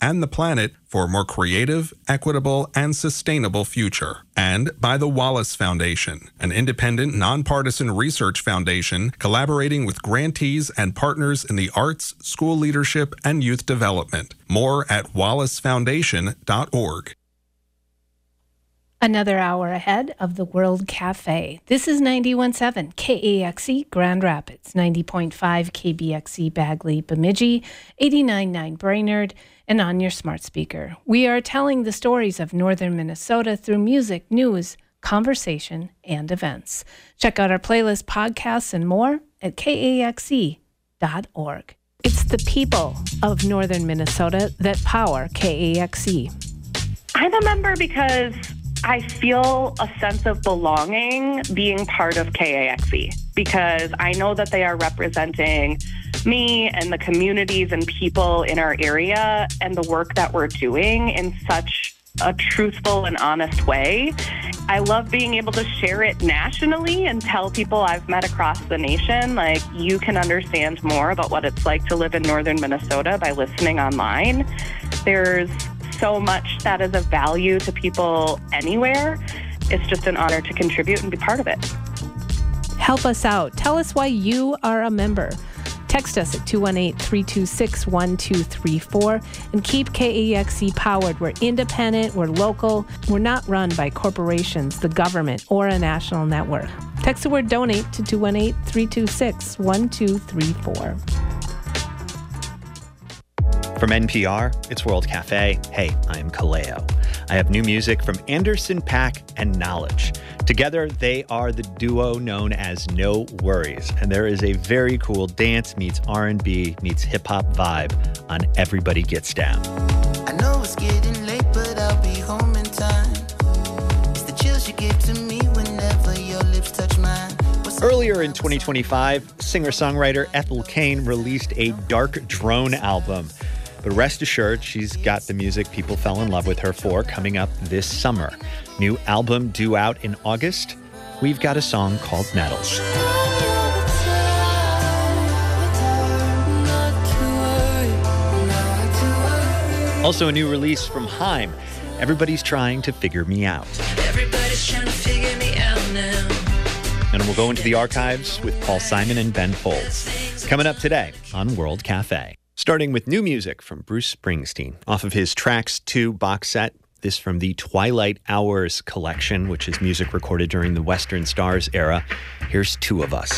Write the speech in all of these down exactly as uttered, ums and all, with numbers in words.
and the planet for a more creative, equitable, and sustainable future. And by the Wallace Foundation, an independent, nonpartisan research foundation collaborating with grantees and partners in the arts, school leadership, and youth development. More at wallace foundation dot org. Another hour ahead of the World Cafe. This is ninety-one point seven K A X E Grand Rapids, ninety point five K B X E Bagley Bemidji, eighty-nine point nine Brainerd, and on your smart speaker. We are telling the stories of northern Minnesota through music, news, conversation, and events. Check out our playlist, podcasts, and more at K A X E dot org. It's the people of northern Minnesota that power K A X E. I'm a member because I feel a sense of belonging being part of K A X E, because I know that they are representing me and the communities and people in our area and the work that we're doing in such a truthful and honest way. I love being able to share it nationally and tell people I've met across the nation, like, you can understand more about what it's like to live in northern Minnesota by listening online. There's so much that is of value to people anywhere. It's just an honor to contribute and be part of it. Help us out. Tell us why you are a member. Text us at two one eight, three two six, one two three four and keep K A X E powered. We're independent, we're local, we're not run by corporations, the government, or a national network. Text the word donate to two one eight, three two six, one two three four. From N P R, it's World Cafe. Hey, I'm Kaleo. I have new music from Anderson .Paak and Knowledge. Together, they are the duo known as No Worries, and there is a very cool dance meets R and B meets hip-hop vibe on Everybody Gets Down. I know it's getting late, but I'll be home in time. It's the chills you give to me whenever your lips touch mine. Earlier in twenty twenty-five, singer-songwriter Ethel Cain released a Dark Drone album. But rest assured, she's got the music people fell in love with her for coming up this summer. New album due out in August. We've got a song called Nettles. Also a new release from Haim. Everybody's Trying to Figure Me Out. Everybody's trying to figure me out now. And we'll go into the archives with Paul Simon and Ben Folds. Coming up today on World Cafe. Starting with new music from Bruce Springsteen off of his Tracks two box set. This from the Twilight Hours collection, which is music recorded during the Western Stars era. Here's Two of Us.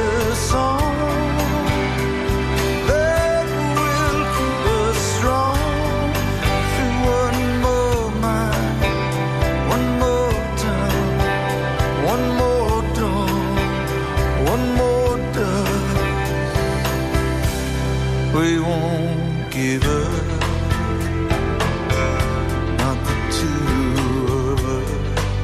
Strong river, not the two of us.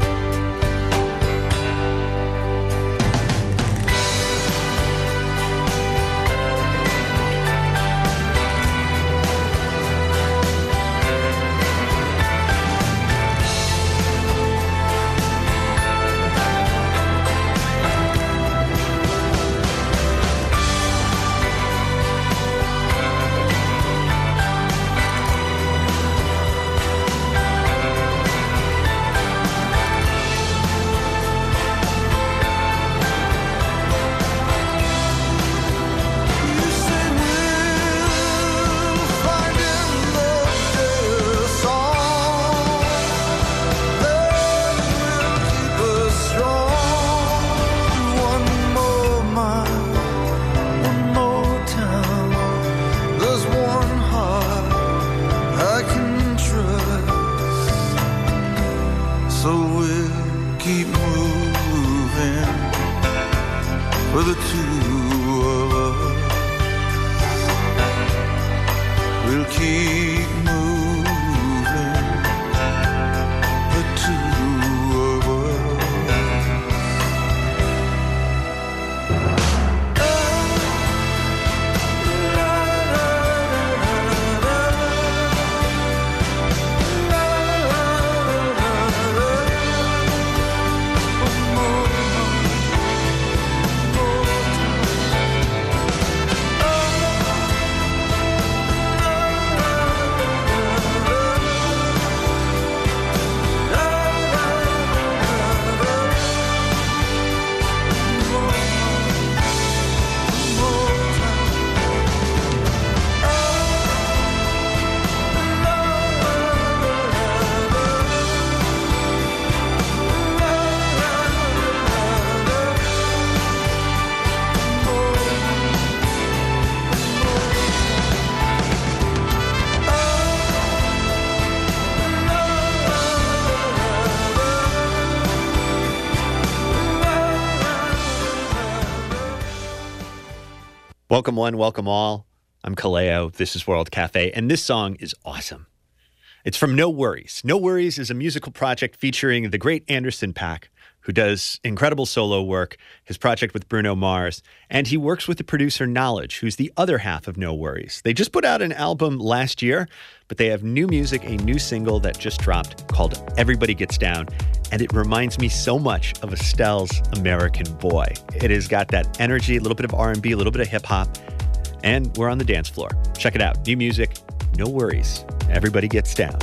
Welcome one, welcome all. I'm Kaleo. This is World Cafe, and this song is awesome. It's from No Worries. No Worries is a musical project featuring the great Anderson .Paak, who does incredible solo work, his project with Bruno Mars, and he works with the producer Knowledge, who's the other half of No Worries. They just put out an album last year, but they have new music, a new single that just dropped called Everybody Gets Down, and it reminds me so much of Estelle's American Boy. It has got that energy, a little bit of R and B, a little bit of hip-hop, and we're on the dance floor. Check it out. New music, No Worries. Everybody Gets Down.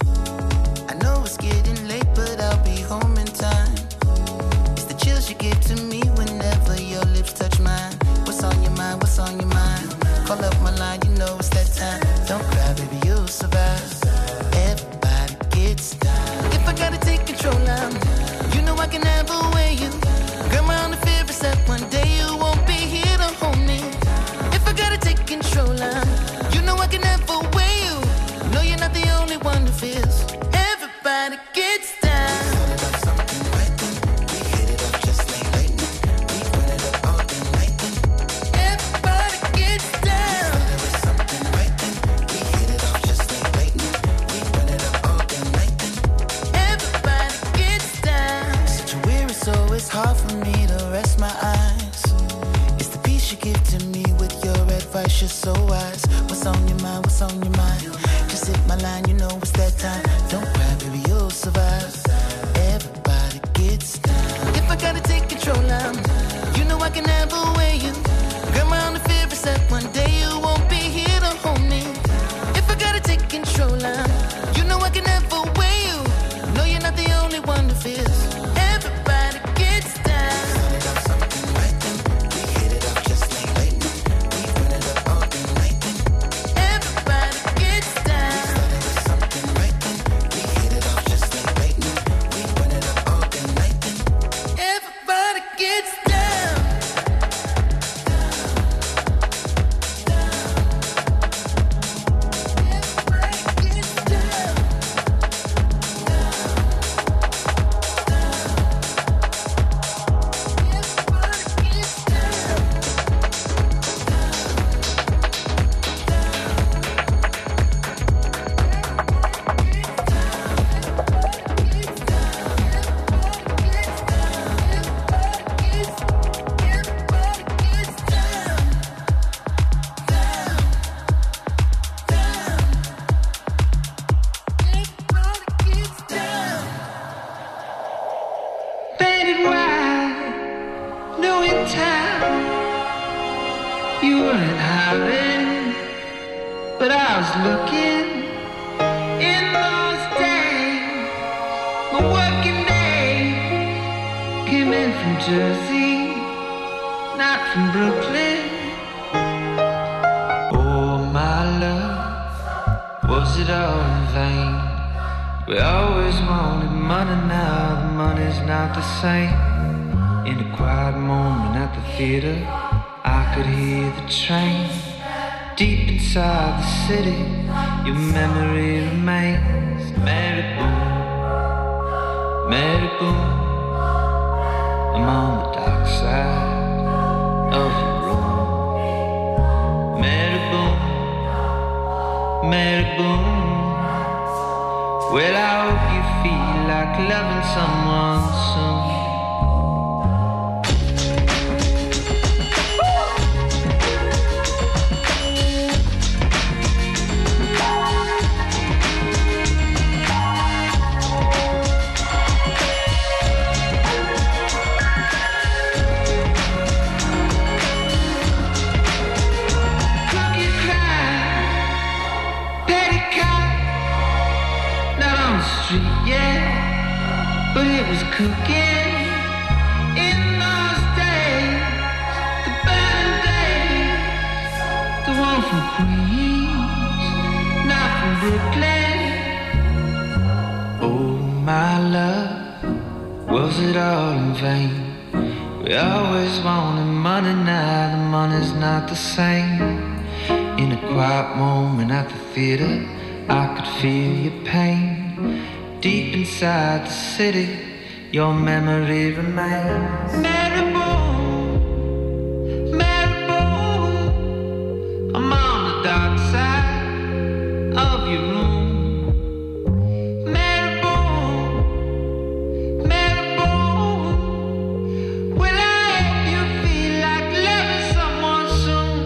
I know it's getting late, but I'll be home in time. It's the chills you give to me whenever your lips touch mine. What's on your mind? What's on your mind? Call up my line, you know it's that time. Don't cry, baby, you'll survive. Everybody gets down. If I gotta take control, I'm you know I can never weigh you. Grandma on the favorite set, one day you won't be here to hold me. If I gotta take control, I'm you know I can never weigh you. No, you're not the only one who feels. Everybody gets down. It's hard for me to rest my eyes. It's the peace you give to me with your advice. You're so wise. What's on your mind? What's on your mind? Just hit my line, you know it's that time. Don't cry, baby, you'll survive. Everybody gets down. If I gotta take control, I'm you know I can never weigh you. Grandma on the favorite set, one day you won't be here to hold me. If I gotta take control, I'm you know I can never weigh you. No, you're not the only one who feels. Everybody gets down. Everybody Jersey, not from Brooklyn. Oh, my love, was it all in vain? We always wanted money, now the money's not the same. In a quiet moment at the theater, I could hear the train. Deep inside the city, your memory remains. Mary Boone, Mary Boone, I'm on the dark side of your room. Mary Boone, Mary Boone, well, I hope you feel like loving someone soon. Yeah, but it was cooking in those days, the burning days, the one from Queens, not from Brooklyn. Oh, my love, was it all in vain? We always wanted money, now the money's not the same. In a quiet moment at the theater, I could feel your pain. Deep inside the city, your memory remains. Mary Boone, Mary Boone, I'm on the dark side of your room. Mary Boone, Mary Boone, will I help you feel like loving someone soon?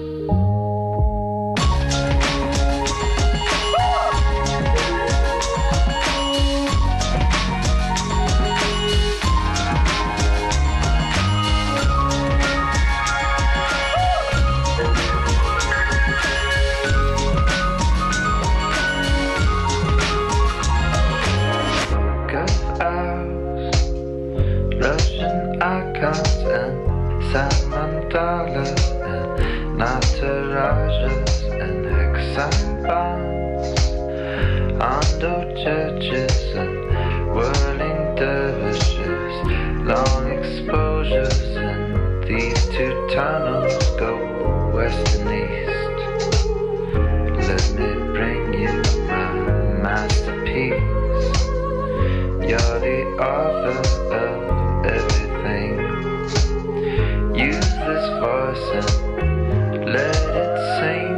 Icons and salmon dollars and naturajas and hexagon bonds, Hondo churches and whirling dervishes, long exposures, and these two tunnels go west and east. Let me bring you my masterpiece. You're the author of everything. Use this voice and let it sing.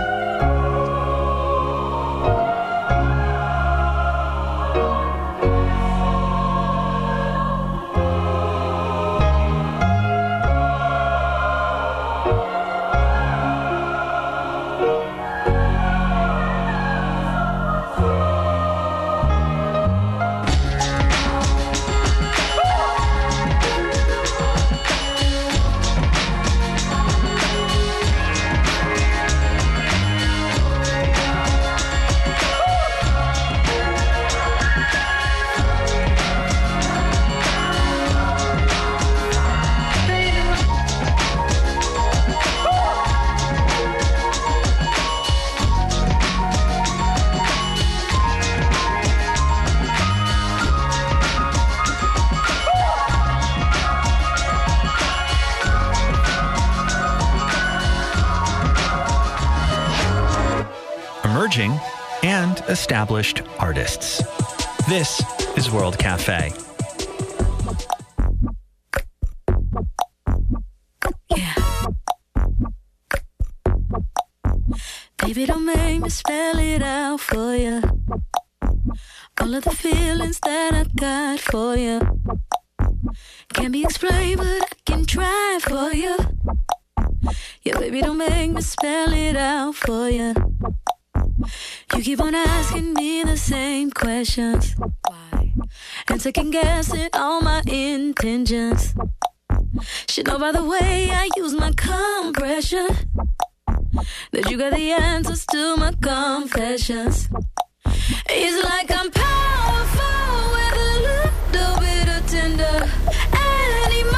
Emerging and established artists. This is World Cafe. Yeah. Baby, don't make me spell it out for you. All of the feelings that I got for you can't be explained, but I can try for you. Yeah, baby, don't make me spell it out for you. You keep on asking me the same questions. Why? And second guessing all my intentions. Should know by the way I use my compression that you got the answers to my confessions. It's like I'm powerful with a little bit of tender. Any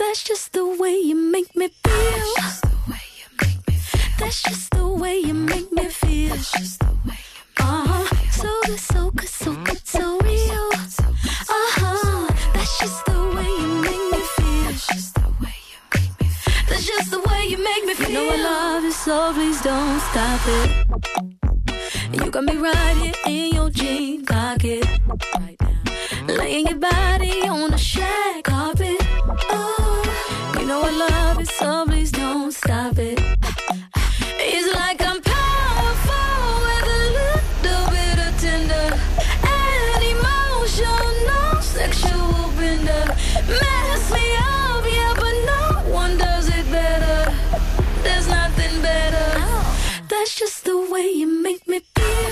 That's just the way you make me feel. That's just the way you make me feel. Uh-huh. So good, so good, so good, so real. Uh-huh. That's just the way you make me feel. That's just the way you make me feel. You know I love you, so please don't stop it. You got me right here in your jean pocket, right now, laying your body on the shag carpet. Oh, you know I love you, so please don't stop it. It's like I'm powerful with a little bit of tender and emotional, sexual bender. Mess me up, yeah, but no one does it better. There's nothing better. That's just the way you make me feel.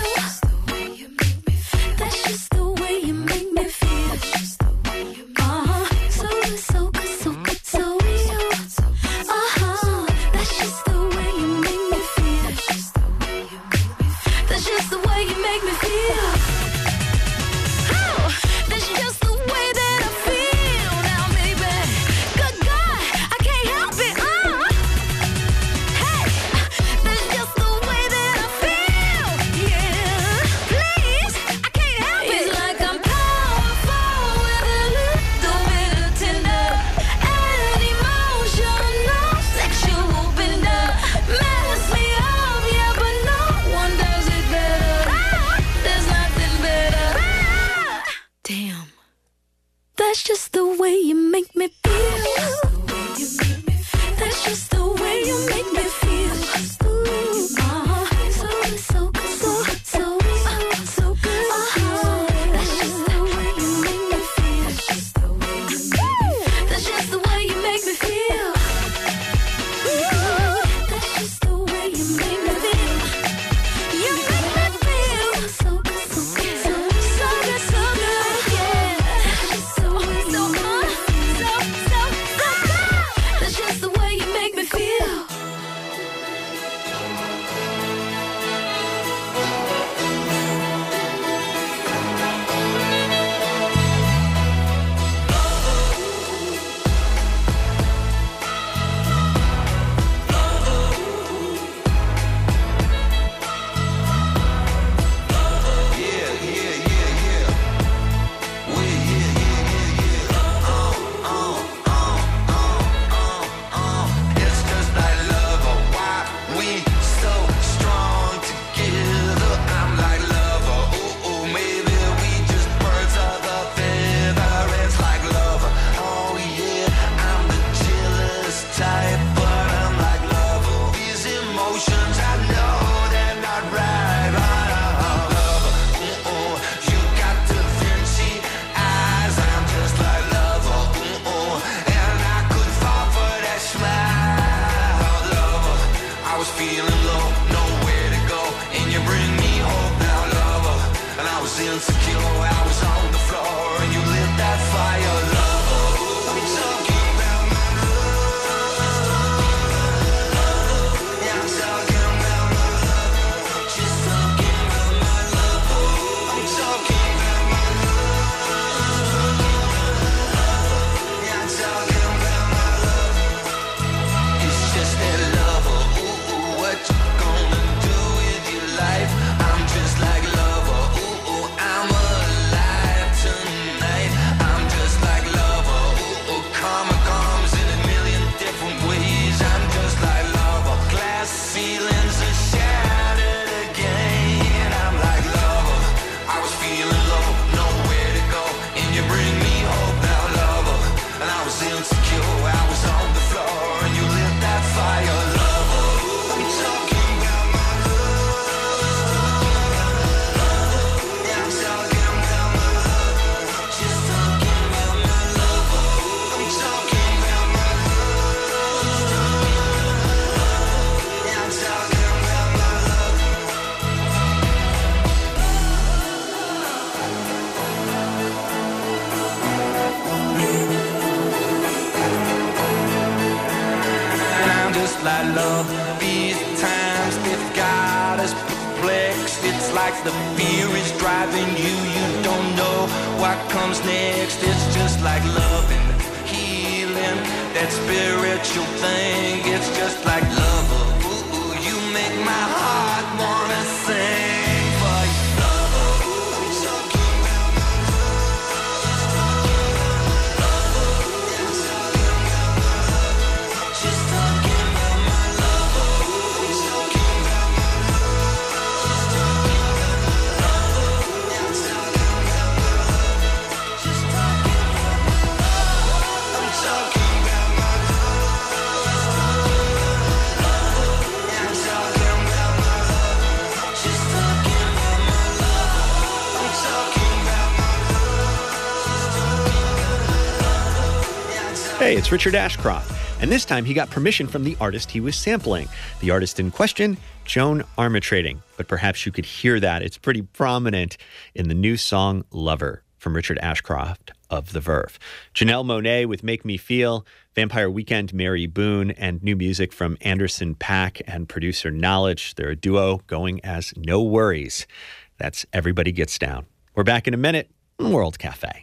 That's just the way you make me feel. Uh-huh. So good, so good, so good, so real. Uh-huh. That's just the way you make me feel. That's just the way you make me feel. Oh, that's just the way that I feel now, baby. Good God, I can't help it. Uh. Hey, that's just the way that I feel. Yeah, please, I can't help it. It's like I'm powerful with a little bit of tender and emotional, sexual bender. Mess me up, yeah, but no one does it better. There's nothing better. Damn, that's just the way you make me feel. That's just the way you make me feel. Uh-huh. So good, so good, so good, so good, so good. Uh-huh. That's just the way you make me feel. That's just the way you make me feel. That's just the way you make me feel. You make me feel so good, so good, so so good, so good, yeah. So so so so so good. That's just the way you make me feel. It's just like love, oh, why we so strong together. I'm like lover, ooh, ooh, maybe we just birds of a feather. It's like lover, oh yeah, I'm the jealous type, but I'm like lover. These emotions, I know they're not right, but I'm lover, ooh, ooh. You got Da Vinci eyes, I'm just like lover, ooh, ooh. And I could fall for that smile, lover. I was feeling low, nowhere to go, and you bring me hope now, lover. And I was insecure, I was on the floor, and you lit that fire, lover. I'm talking about my love. Yeah, I'm talking about my love. Just talking about my love. I'm talking about my love. Yeah, I'm talking about my love. It's just that lover. Ooh, ooh, what you gonna do with your life? I'm just like lover. Ooh, ooh, I'm alive tonight. I'm just like lover. Ooh, ooh, karma comes in a million different ways. I'm just like lover. Glass ceilings are shattered again. I'm like lover. I was feeling low, nowhere to go, and you bring me hope now, lover. And I was insecure, I was on the floor, and you lit that fire, lover. I'm talking about my love. Yeah, I'm talking about my love. Just talking about my love. I'm talking about my love. Yeah, I'm talking about my love. And I'm just like love. These times they've got us perplexed. It's like the fear is driving you. You don't know what comes next. It's just like love and healing that's Hey, it's Richard Ashcroft, and this time he got permission from the artist he was sampling. The artist in question, Joan Armatrading. But perhaps you could hear that. It's pretty prominent in the new song Lover from Richard Ashcroft of The Verve. Janelle Monáe with Make Me Feel, Vampire Weekend, Mary Boone, and new music from Anderson .Paak and producer Knowledge. They're a duo going as No Worries. That's Everybody Gets Down. We're back in a minute on World Cafe.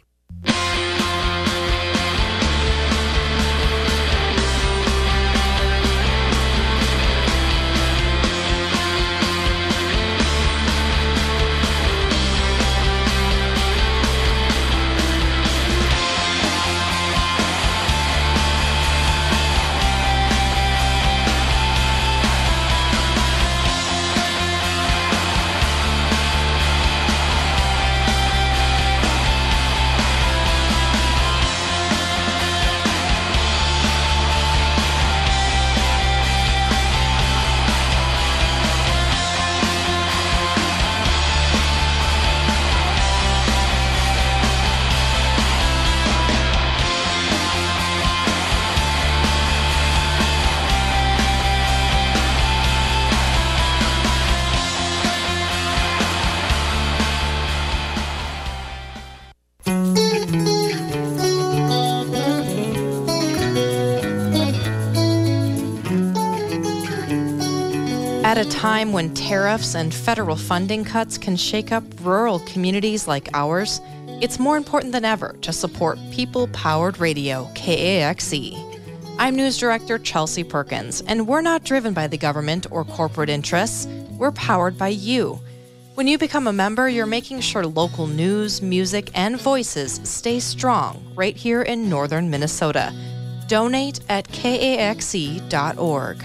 At a time when tariffs and federal funding cuts can shake up rural communities like ours, it's more important than ever to support people-powered radio, K A X E. I'm News Director Chelsea Perkins, and we're not driven by the government or corporate interests. We're powered by you. When you become a member, you're making sure local news, music, and voices stay strong right here in northern Minnesota. Donate at K A X E dot org.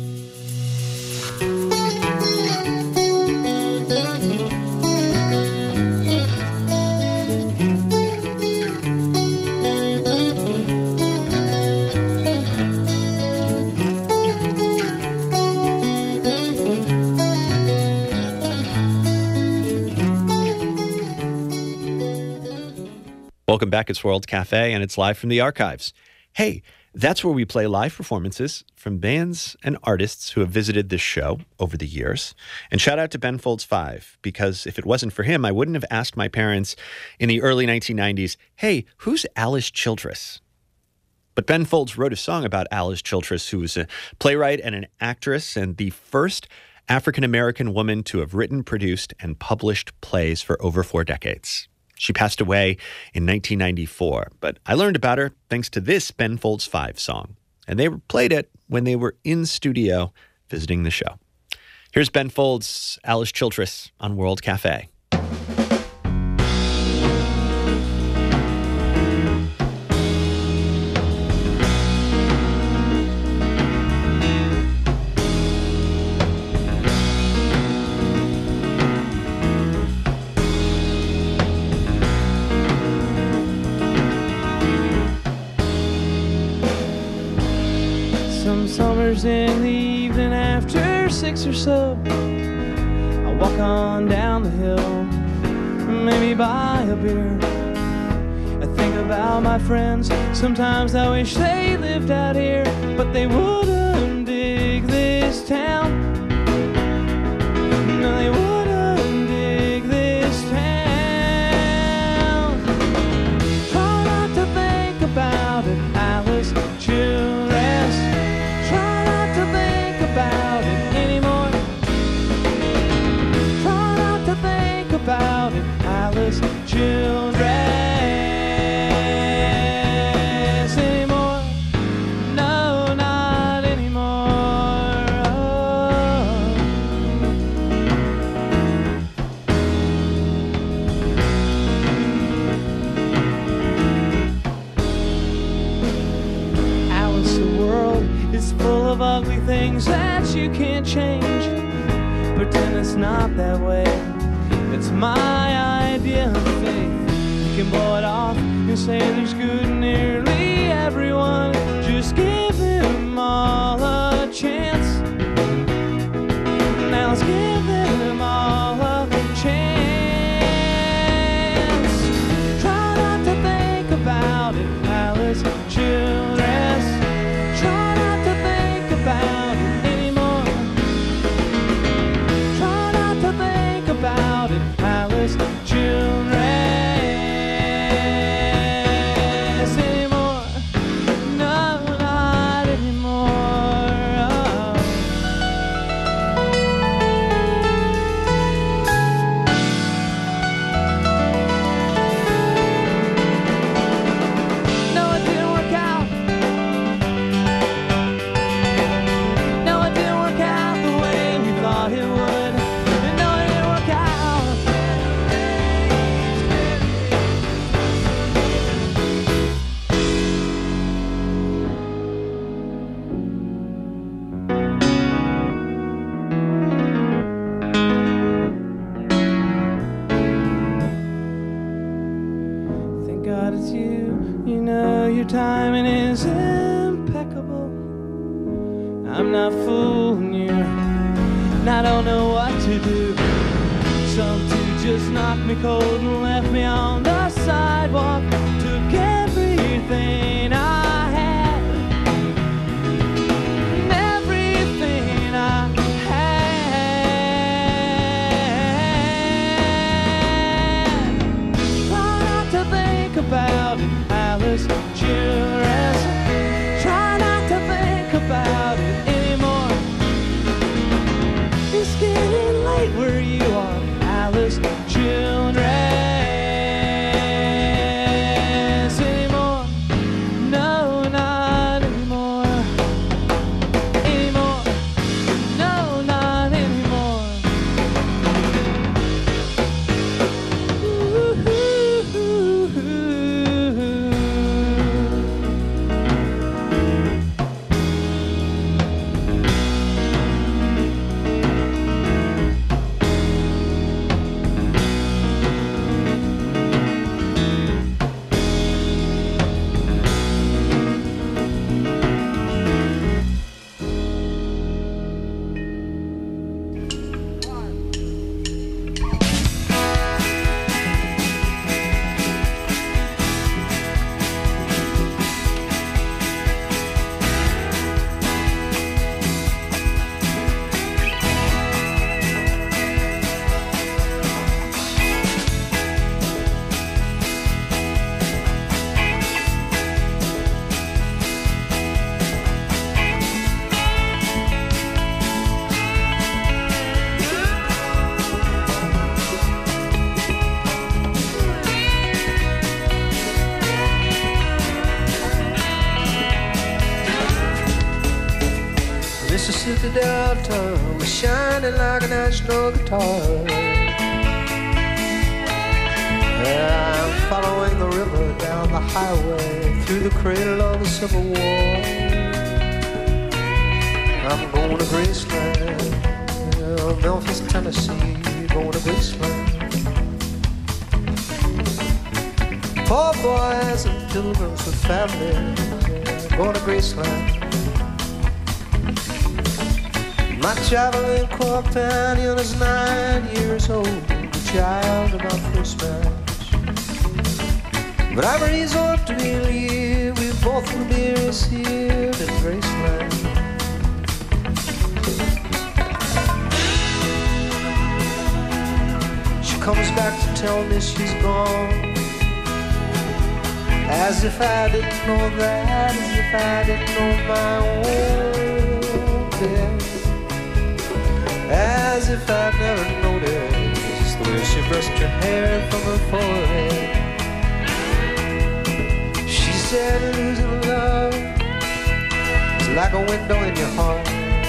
Welcome back. It's World Cafe, and it's live from the archives. Hey, that's where we play live performances from bands and artists who have visited this show over the years. And shout out to Ben Folds five, because if it wasn't for him, I wouldn't have asked my parents in the early nineteen nineties, hey, who's Alice Childress? But Ben Folds wrote a song about Alice Childress, who was a playwright and an actress and the first African-American woman to have written, produced, and published plays for over four decades. She passed away in nineteen ninety-four, but I learned about her thanks to this Ben Folds five song, and they played it when they were in studio visiting the show. Here's Ben Folds' Alice Childress on World Cafe. Summers in the evening after six or so, I walk on down the hill, maybe buy a beer. I think about my friends, sometimes I wish they lived out here, but they wouldn't dig this town. No, they wouldn't dig this town. Try not to think about it, Alice Childress. About it, Alice Childress anymore. No, not anymore. Oh. Alice, the world is full of ugly things that you can't change. Pretend it's not that way. It's my idea of faith. You can blow it off and say there's good in nearly everyone. Just give them all a chance. Now let's give them all a chance. Try not to think about it, Alice Childress. timing is impeccable. I'm not fooling you, and I don't know what to do. Some dude just knocked me cold and left me on the sidewalk. Took everything I had, and everything I had. Try not to think about it, Alice Childress. Try not to think about it anymore. It's getting late where you are, Alice Childress. Anymore? No, not anymore. Anymore? No, not anymore. Ooh, ooh, ooh, ooh. Mississippi Delta was shining like a national guitar. Yeah, I'm following the river down the highway through the cradle of the Civil War. I'm going to Graceland, yeah, Memphis, Tennessee, going to Graceland. Poor boys and pilgrims with families, yeah, going to Graceland. My traveling companion is nine years old, the child of my first marriage. But I've reason to believe we both will be received in Graceland. She comes back to tell me she's gone, as if I didn't know that, as if I didn't know my own death. As if I'd never noticed the way she brushed her hair from her forehead. She said losing love is like a window in your heart.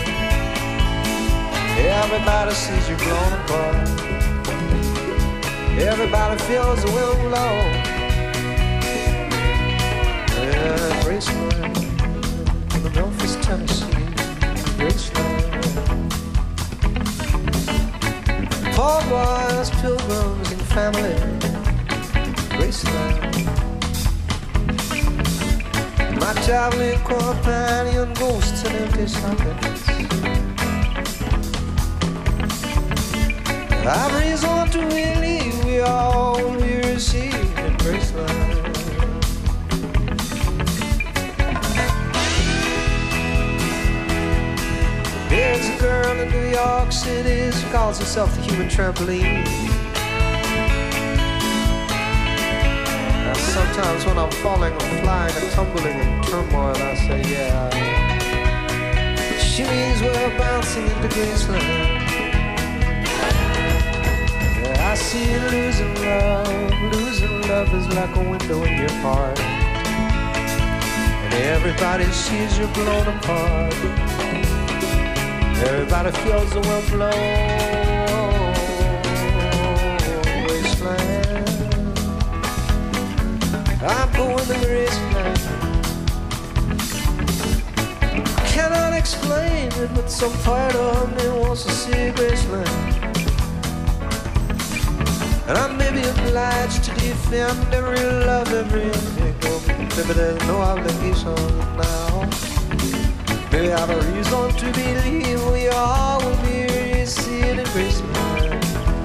Everybody sees you blown apart. Everybody feels the wind blow. Yeah, Graceland, the Memphis, Tennessee, Graceland. Poor boys, pilgrims, and family, Graceland. My traveling companion, ghosts and empty sockets. I've reason to believe we all will be received in Graceland. There's a girl in New York City, she calls herself the human trampoline. Now sometimes when I'm falling, I'm flying and tumbling in turmoil, I say, yeah. She means we're bouncing into Graceland. Yeah, I see you losing love. Losing love is like a window in your heart. And everybody sees you blown apart. Everybody feels the wind blow. Graceland, I'm going to Graceland. Cannot explain it, but some part of me wants to see Graceland. And I may be obliged to defend every love, every nickel. Maybe there's no obligation now. Maybe I have a reason to believe we all will be received in Graceland.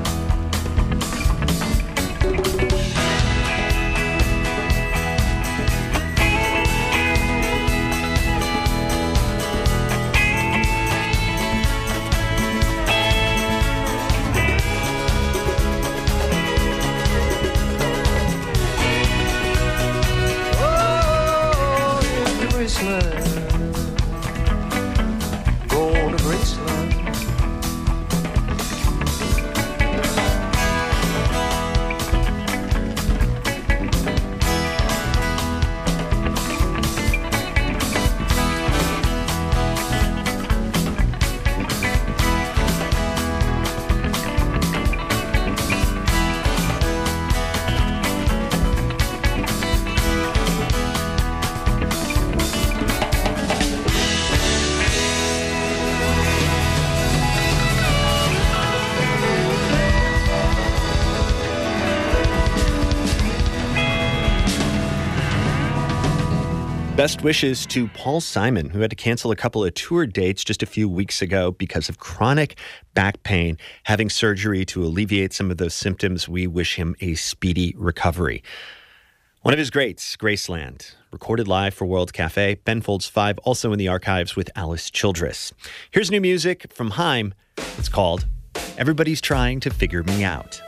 Best wishes to Paul Simon, who had to cancel a couple of tour dates just a few weeks ago because of chronic back pain. Having surgery to alleviate some of those symptoms, we wish him a speedy recovery. One of his greats, Graceland, recorded live for World Cafe. Ben Folds five, also in the archives with Alice Childress. Here's new music from Haim. It's called Everybody's Trying to Figure Me Out.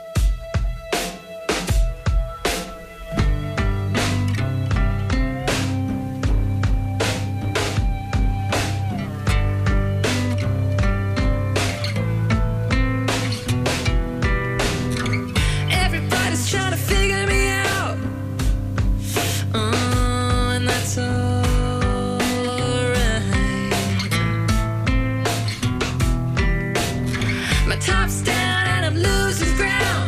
Top's down and I'm losing ground.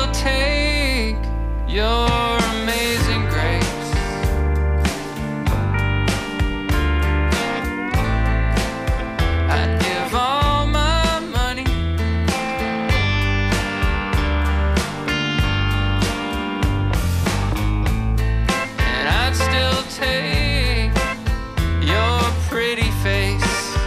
still take your amazing grace. I'd give all my money, and I'd still take your pretty face.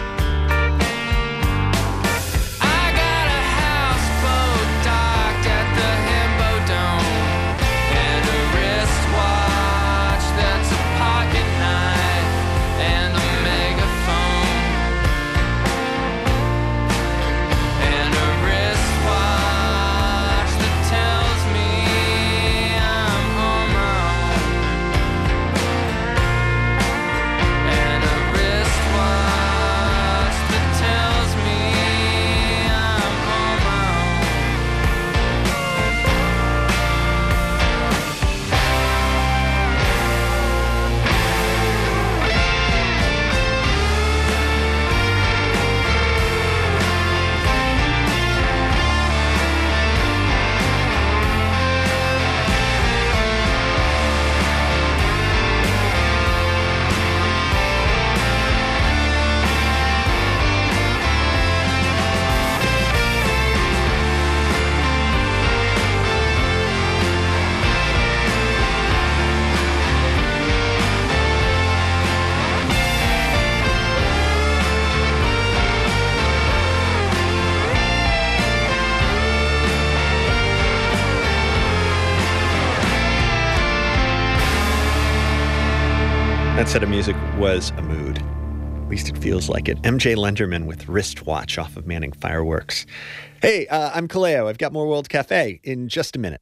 That set of music was a mood. At least it feels like it. M J Lenderman with Wristwatch off of Manning Fireworks. Hey, uh, I'm Kaleo. I've got more World Cafe in just a minute.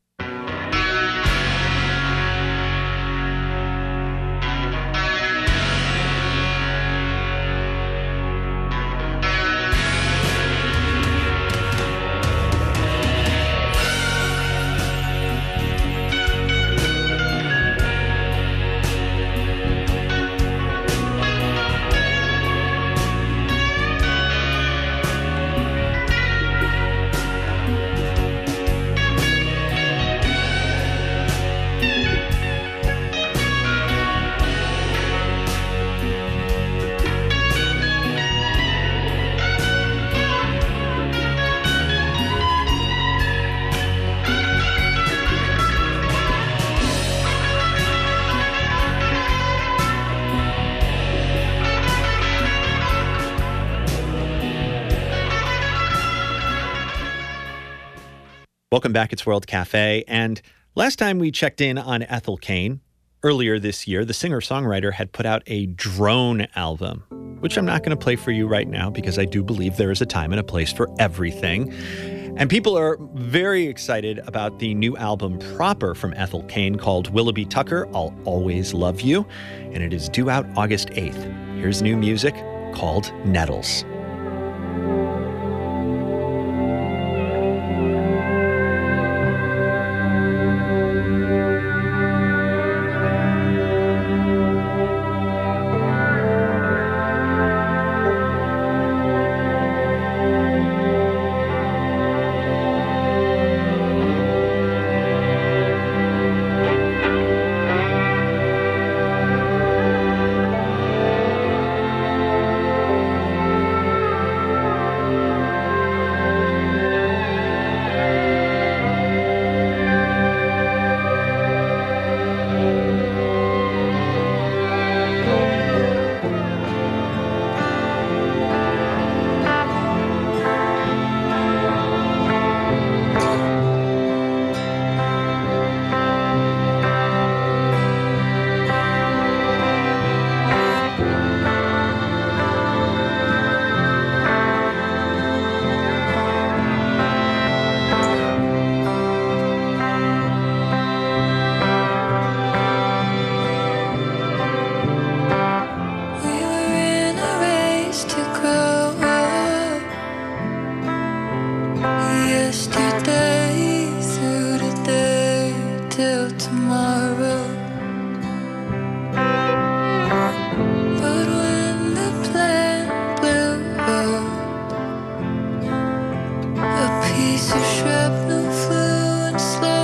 Welcome back. It's World Cafe. And last time we checked in on Ethel Cain, earlier this year, the singer-songwriter had put out a drone album, which I'm not going to play for you right now because I do believe there is a time and a place for everything. And people are very excited about the new album proper from Ethel Cain called Willoughby Tucker, I'll Always Love You. And it is due out August eighth. Here's new music called Nettles. piece of shrapnel flew and slowed.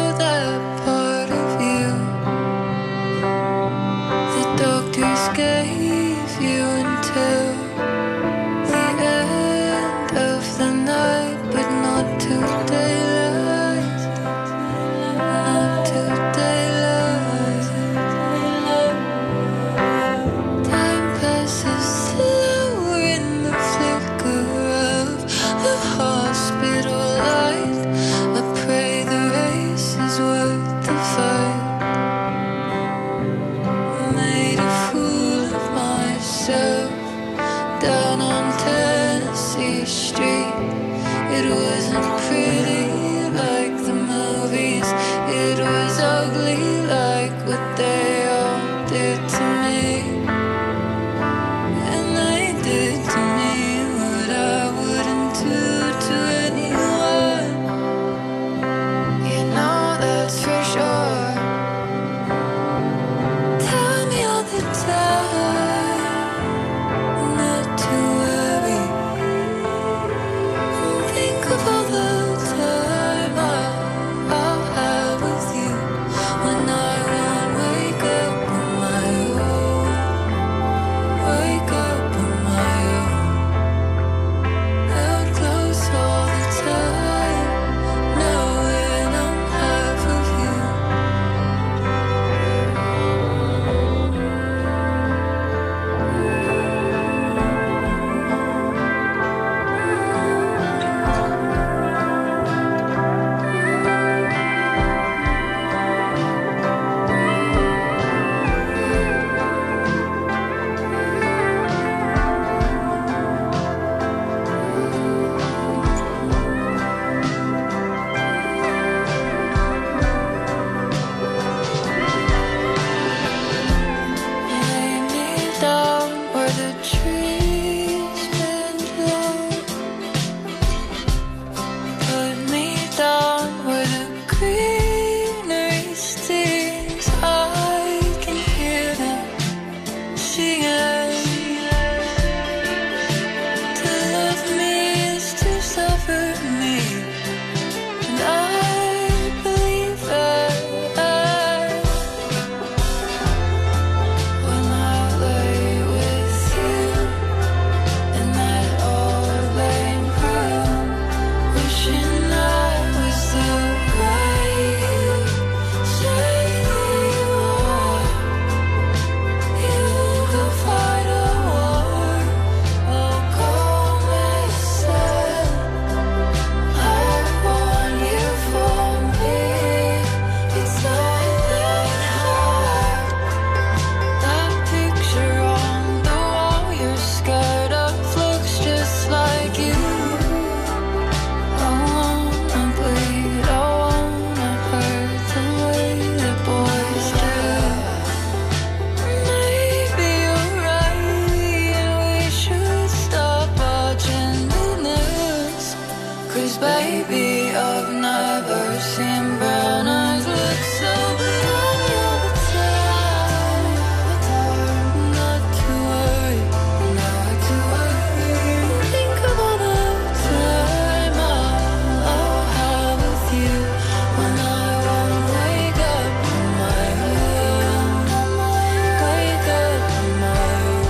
seen brown eyes look so blue all the time. Not to worry, not to worry. Think of all the time I'll have with you when I won't wake up in my room. Wake up in my room.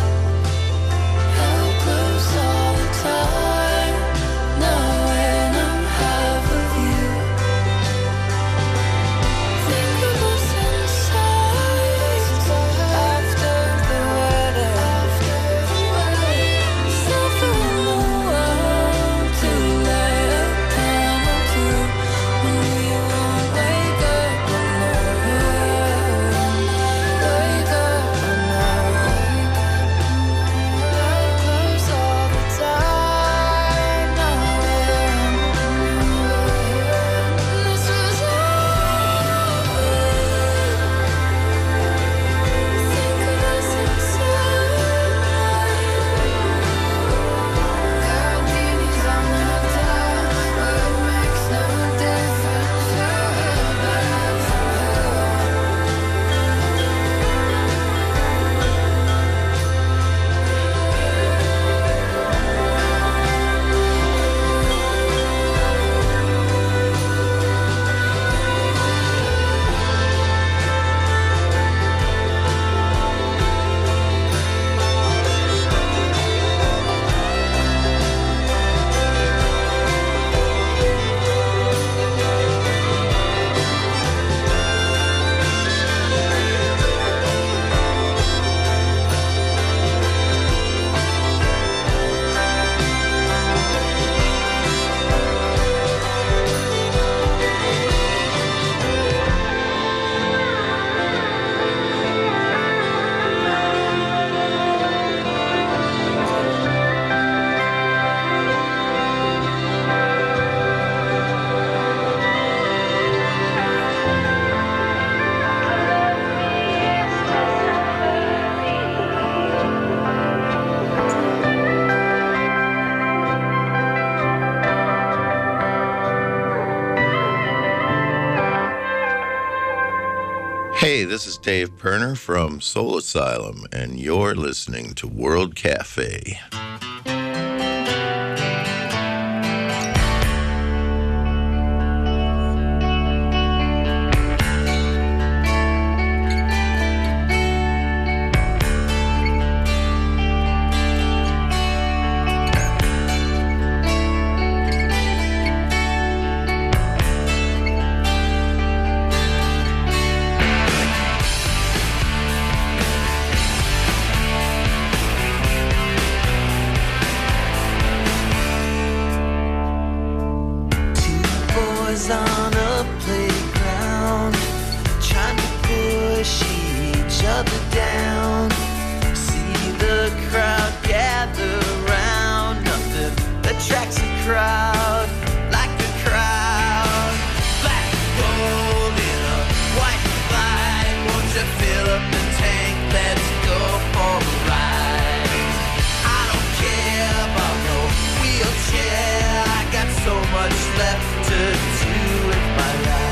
Held close all the time. Now when I'm half with you. Think of us inside after the weather. Suffer in the world to let it come true. When we won't wake up in our room. Wake up in our room. Held close all the time. Now when this was over. Think of us inside. Martinis on the town, but it makes no difference. You're back from Hey, this is Dave Perner from Soul Asylum, and you're listening to World Cafe. Boys on a playground, trying to push each other down. See the crowd gather round, nothing attracts a crowd like a crowd. Black gold in a white flag, won't you fill up the tank? Let's go for a ride. I don't care about no wheelchair, I got so much left to do with my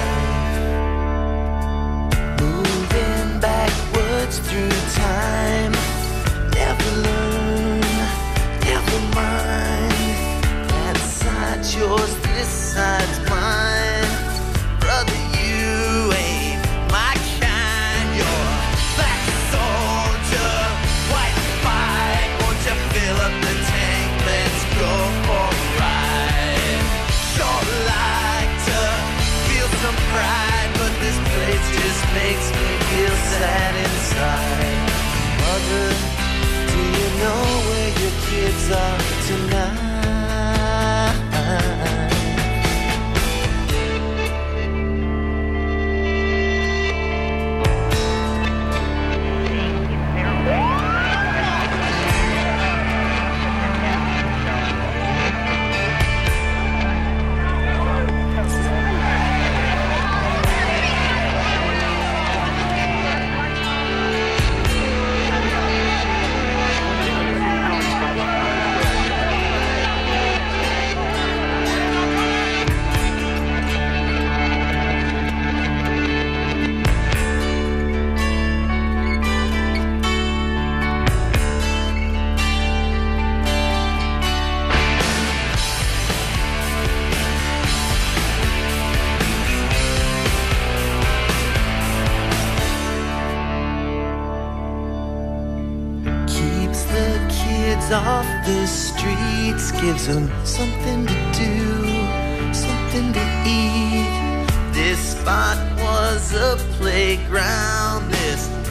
life. Moving backwards through time, never learn, never mind. That side's yours, this side's mine. Brother, you ain't my kind. You're a black soldier, white fight. Won't you fill up the tank? Let's go for a ride. Sure like to feel some pride, but this place just makes me feel sad inside. Mother, do you know where your kids are tonight? off the streets, gives them something to do, something to eat. This spot was a playground, this